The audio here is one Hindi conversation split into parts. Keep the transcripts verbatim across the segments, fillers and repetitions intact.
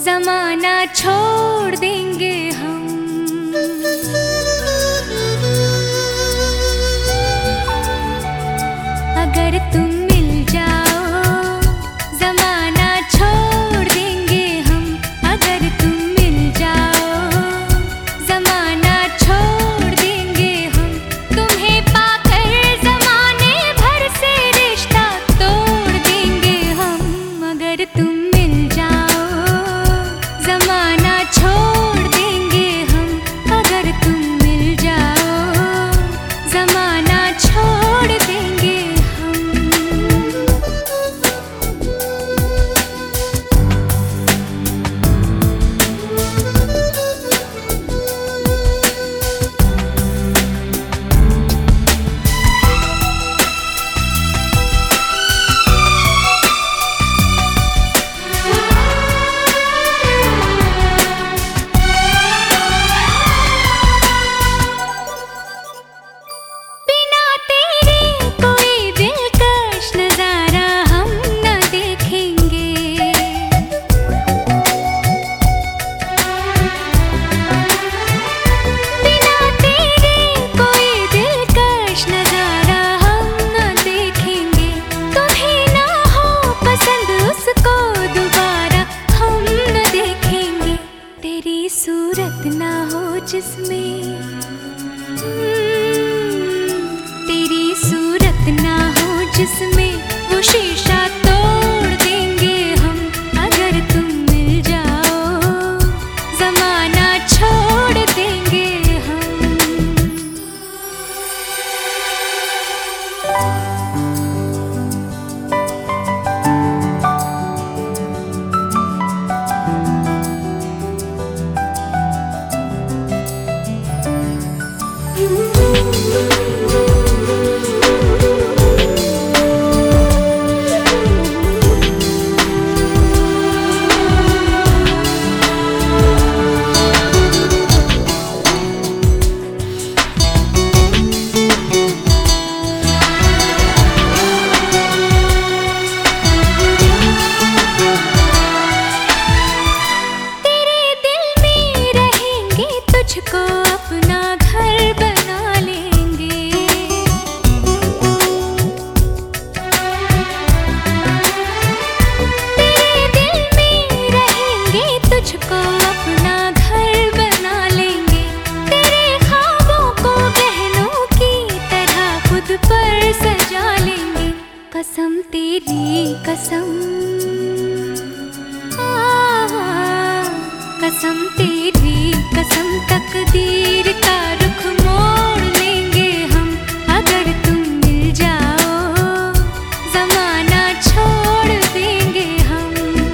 जमाना छोड़ देंगे हम। अगर तुम मिल जाओ जमाना छोड़ देंगे हम। अगर तुम मिल जाओ जमाना छोड़ देंगे हम। तुम्हें पाकर जमाने भर से रिश्ता तोड़ देंगे हम। अगर तुम मिल जाओ जमाना छोड़ देंगे हम। अगर तुम मिल जाओ जमाना छोड़ देंगे जिसमें तेरी सूरत ना हो जिसमें वो शीशा तोड़ देंगे हम। अगर तुम मिल जाओ जमाना छोड़ देंगे हम। तुझको अपना घर बना लेंगे। तेरे दिल में रहेंगे तुझको अपना घर बना लेंगे। तेरे ख्वाबों को गहनों की तरह खुद पर सजा लेंगे। कसम तेरी कसम कसम तेरी कसम तकदीर का रुख मोड़ लेंगे हम। अगर तुम मिल जाओ जमाना छोड़ देंगे हम।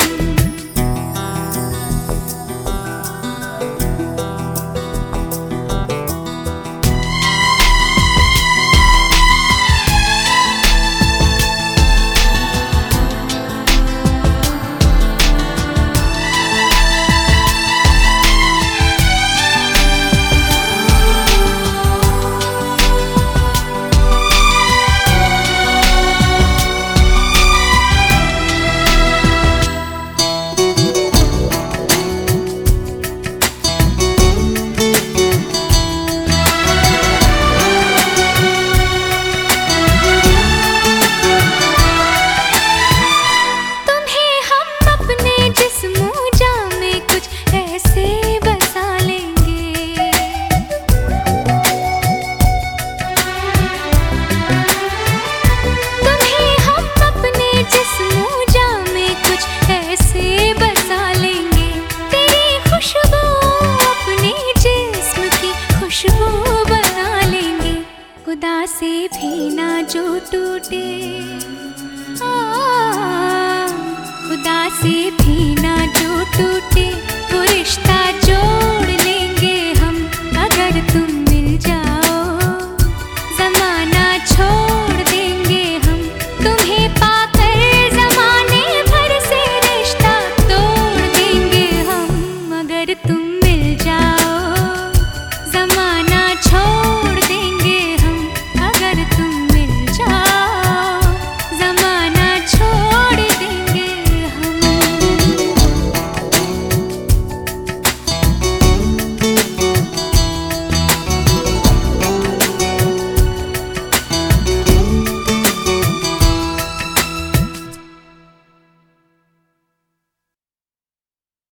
खुदा से भी ना जो टूटे, आ, खुदा से भी ना जो टूटे।